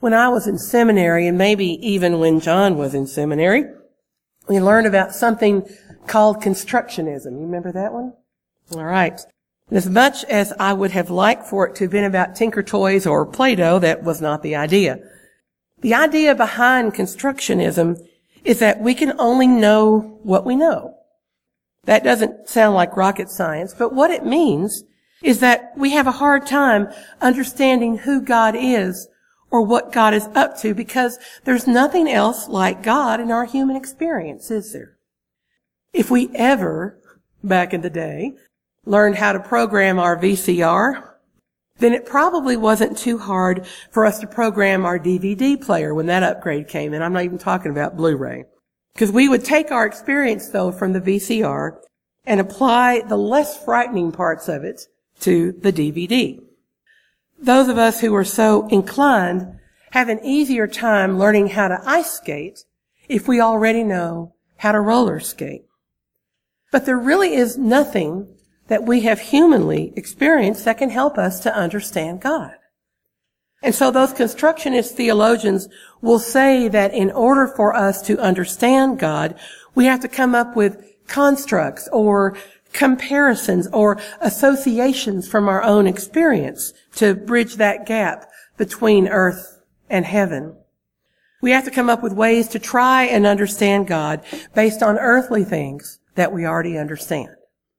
When I was in seminary, and maybe even when John was in seminary, we learned about something called constructionism. You remember that one? All right. And as much as I would have liked for it to have been about Tinker Toys or Play-Doh, that was not the idea. The idea behind constructionism is that we can only know what we know. That doesn't sound like rocket science, but what it means is that we have a hard time understanding who God is or what God is up to, because there's nothing else like God in our human experience, is there? If we ever, back in the day, learned how to program our VCR, then it probably wasn't too hard for us to program our DVD player when that upgrade came in. I'm not even talking about Blu-ray. Because we would take our experience, though, from the VCR and apply the less frightening parts of it to the DVD. Those of us who are so inclined have an easier time learning how to ice skate if we already know how to roller skate. But there really is nothing that we have humanly experienced that can help us to understand God. And so those constructionist theologians will say that in order for us to understand God, we have to come up with constructs or comparisons or associations from our own experience to bridge that gap between earth and heaven. We have to come up with ways to try and understand God based on earthly things that we already understand.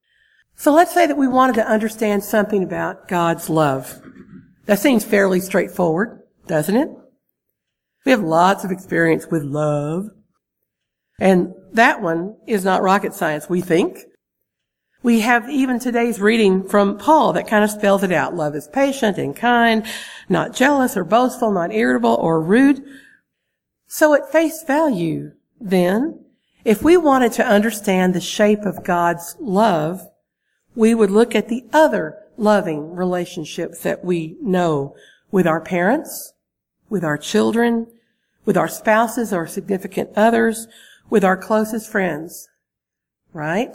So let's say that we wanted to understand something about God's love. That seems fairly straightforward, doesn't it? We have lots of experience with love. And that one is not rocket science, we think. We have even today's reading from Paul that kind of spells it out. Love is patient and kind, not jealous or boastful, not irritable or rude. So at face value, then, if we wanted to understand the shape of God's love, we would look at the other loving relationships that we know with our parents, with our children, with our spouses or significant others, with our closest friends. Right?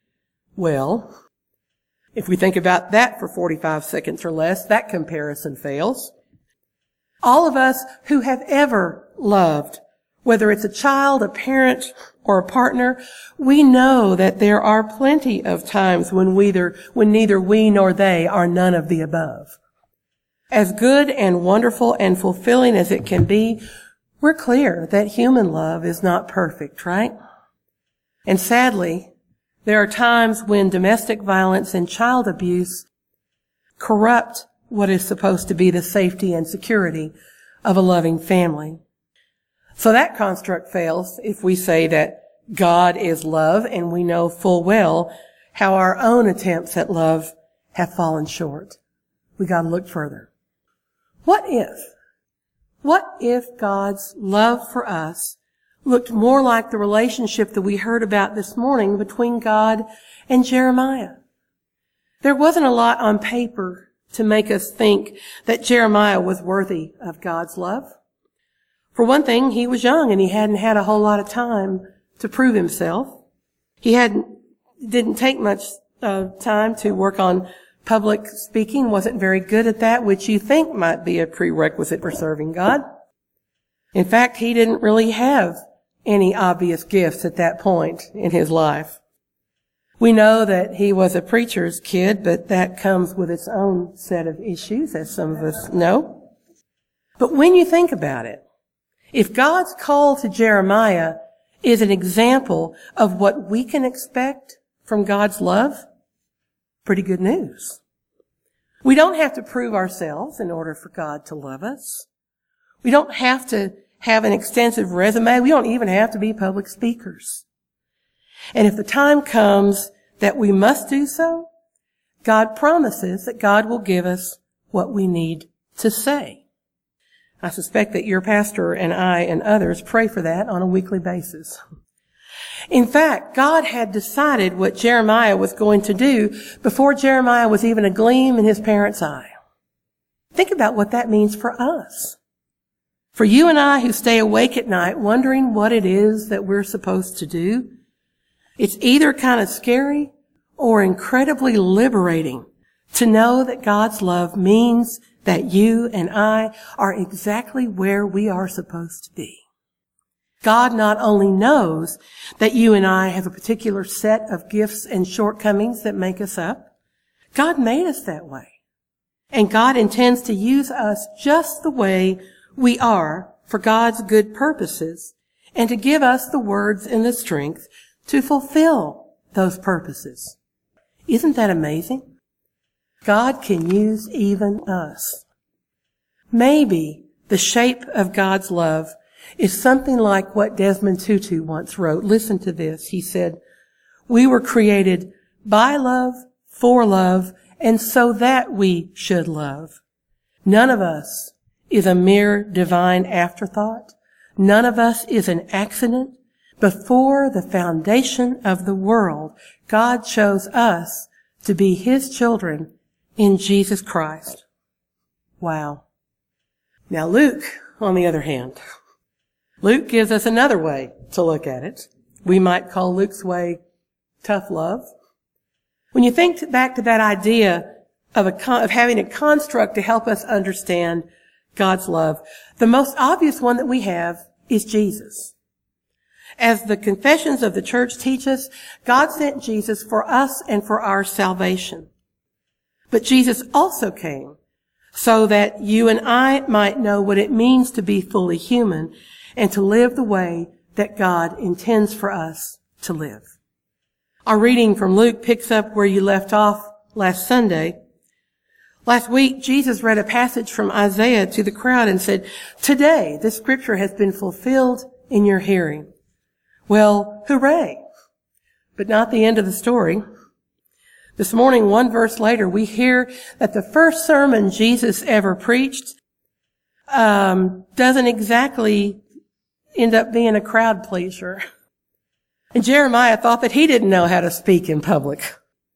Well, if we think about that for 45 seconds or less, that comparison fails. All of us who have ever loved, whether it's a child, a parent, or a partner, we know that there are plenty of times when neither we nor they are none of the above. As good and wonderful and fulfilling as it can be, we're clear that human love is not perfect, right? And sadly, there are times when domestic violence and child abuse corrupt what is supposed to be the safety and security of a loving family. So that construct fails if we say that God is love and we know full well how our own attempts at love have fallen short. We got to look further. What if God's love for us looked more like the relationship that we heard about this morning between God and Jeremiah? There wasn't a lot on paper to make us think that Jeremiah was worthy of God's love. For one thing, he was young and he hadn't had a whole lot of time to prove himself. He didn't take much time to work on public speaking, wasn't very good at that, which you think might be a prerequisite for serving God. In fact, he didn't really have any obvious gifts at that point in his life. We know that he was a preacher's kid, but that comes with its own set of issues, as some of us know. But when you think about it, if God's call to Jeremiah is an example of what we can expect from God's love, pretty good news. We don't have to prove ourselves in order for God to love us. We don't have to have an extensive resume. We don't even have to be public speakers. And if the time comes that we must do so, God promises that God will give us what we need to say. I suspect that your pastor and I and others pray for that on a weekly basis. In fact, God had decided what Jeremiah was going to do before Jeremiah was even a gleam in his parents' eye. Think about what that means for us. For you and I who stay awake at night wondering what it is that we're supposed to do, it's either kind of scary or incredibly liberating to know that God's love means that you and I are exactly where we are supposed to be. God not only knows that you and I have a particular set of gifts and shortcomings that make us up, God made us that way. And God intends to use us just the way we are for God's good purposes and to give us the words and the strength to fulfill those purposes. Isn't that amazing? God can use even us. Maybe the shape of God's love is something like what Desmond Tutu once wrote. Listen to this. He said, "We were created by love, for love, and so that we should love. None of us is a mere divine afterthought. None of us is an accident. Before the foundation of the world, God chose us to be His children in Jesus Christ." Wow. Now Luke, on the other hand, Luke gives us another way to look at it. We might call Luke's way tough love. When you think back to that idea of having a construct to help us understand God's love, the most obvious one that we have is Jesus. As the confessions of the church teach us, God sent Jesus for us and for our salvation. But Jesus also came so that you and I might know what it means to be fully human and to live the way that God intends for us to live. Our reading from Luke picks up where you left off last Sunday. Last week, Jesus read a passage from Isaiah to the crowd and said, "Today, this scripture has been fulfilled in your hearing." Well, hooray! But not the end of the story. This morning, one verse later, we hear that the first sermon Jesus ever preached doesn't exactly end up being a crowd pleaser. And Jeremiah thought that he didn't know how to speak in public.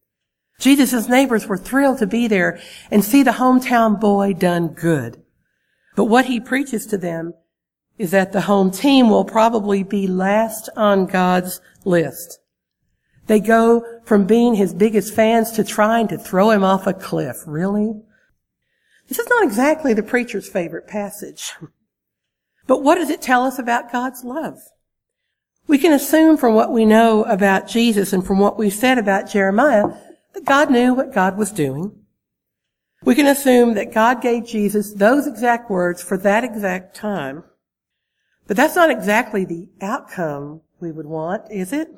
Jesus' neighbors were thrilled to be there and see the hometown boy done good. But what he preaches to them is that the home team will probably be last on God's list. They go from being his biggest fans to trying to throw him off a cliff. Really? This is not exactly the preacher's favorite passage. But what does it tell us about God's love? We can assume from what we know about Jesus and from what we've said about Jeremiah that God knew what God was doing. We can assume that God gave Jesus those exact words for that exact time. But that's not exactly the outcome we would want, is it?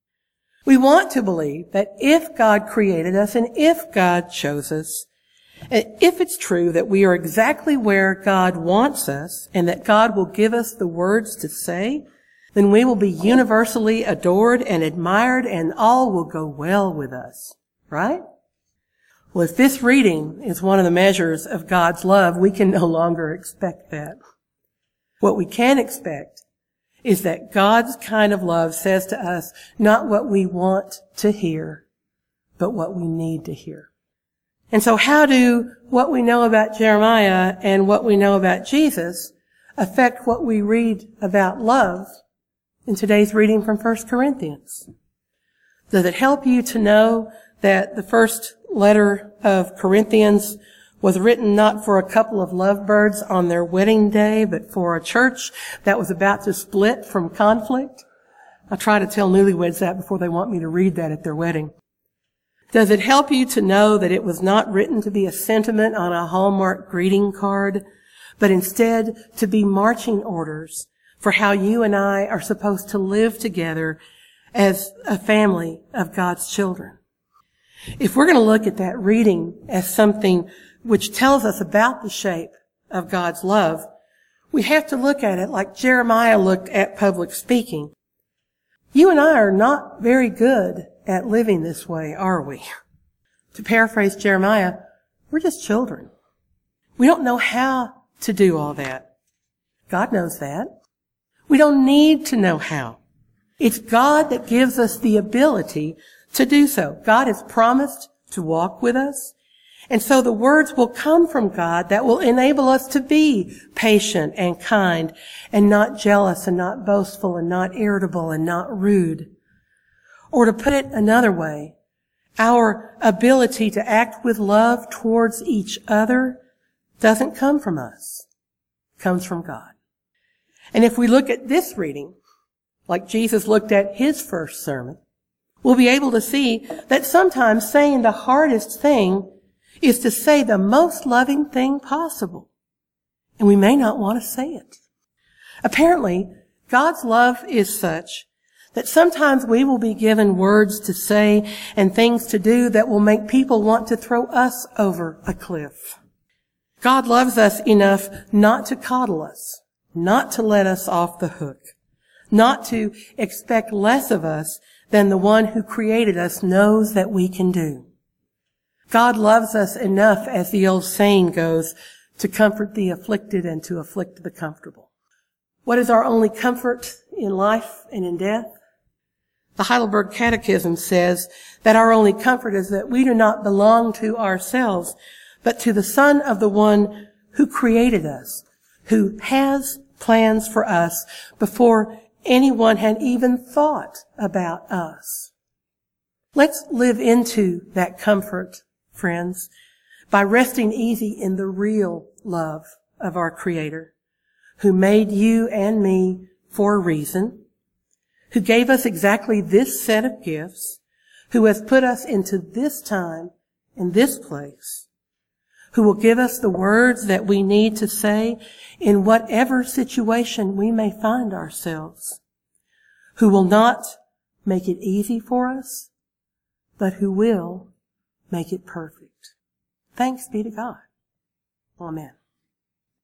We want to believe that if God created us and if God chose us, and if it's true that we are exactly where God wants us and that God will give us the words to say, then we will be universally adored and admired and all will go well with us. Right? Well, if this reading is one of the measures of God's love, we can no longer expect that. What we can expect is that God's kind of love says to us not what we want to hear, but what we need to hear. And so how do what we know about Jeremiah and what we know about Jesus affect what we read about love in today's reading from 1 Corinthians? Does it help you to know that the first letter of Corinthians was written not for a couple of lovebirds on their wedding day, but for a church that was about to split from conflict? I try to tell newlyweds that before they want me to read that at their wedding. Does it help you to know that it was not written to be a sentiment on a Hallmark greeting card, but instead to be marching orders for how you and I are supposed to live together as a family of God's children? If we're going to look at that reading as something which tells us about the shape of God's love, we have to look at it like Jeremiah looked at public speaking. You and I are not very good at living this way, are we? To paraphrase Jeremiah, we're just children. We don't know how to do all that. God knows that. We don't need to know how. It's God that gives us the ability to do so. God has promised to walk with us. And so the words will come from God that will enable us to be patient and kind and not jealous and not boastful and not irritable and not rude. Or to put it another way, our ability to act with love towards each other doesn't come from us. It comes from God. And if we look at this reading, like Jesus looked at his first sermon, we'll be able to see that sometimes saying the hardest thing is to say the most loving thing possible. And we may not want to say it. Apparently, God's love is such that sometimes we will be given words to say and things to do that will make people want to throw us over a cliff. God loves us enough not to coddle us, not to let us off the hook, not to expect less of us than the one who created us knows that we can do. God loves us enough, as the old saying goes, to comfort the afflicted and to afflict the comfortable. What is our only comfort in life and in death? The Heidelberg Catechism says that our only comfort is that we do not belong to ourselves, but to the Son of the one who created us, who has plans for us before anyone had even thought about us. Let's live into that comfort, friends, by resting easy in the real love of our Creator, who made you and me for a reason, who gave us exactly this set of gifts, who has put us into this time and this place, who will give us the words that we need to say in whatever situation we may find ourselves, who will not make it easy for us, but who will make it perfect. Thanks be to God. Amen.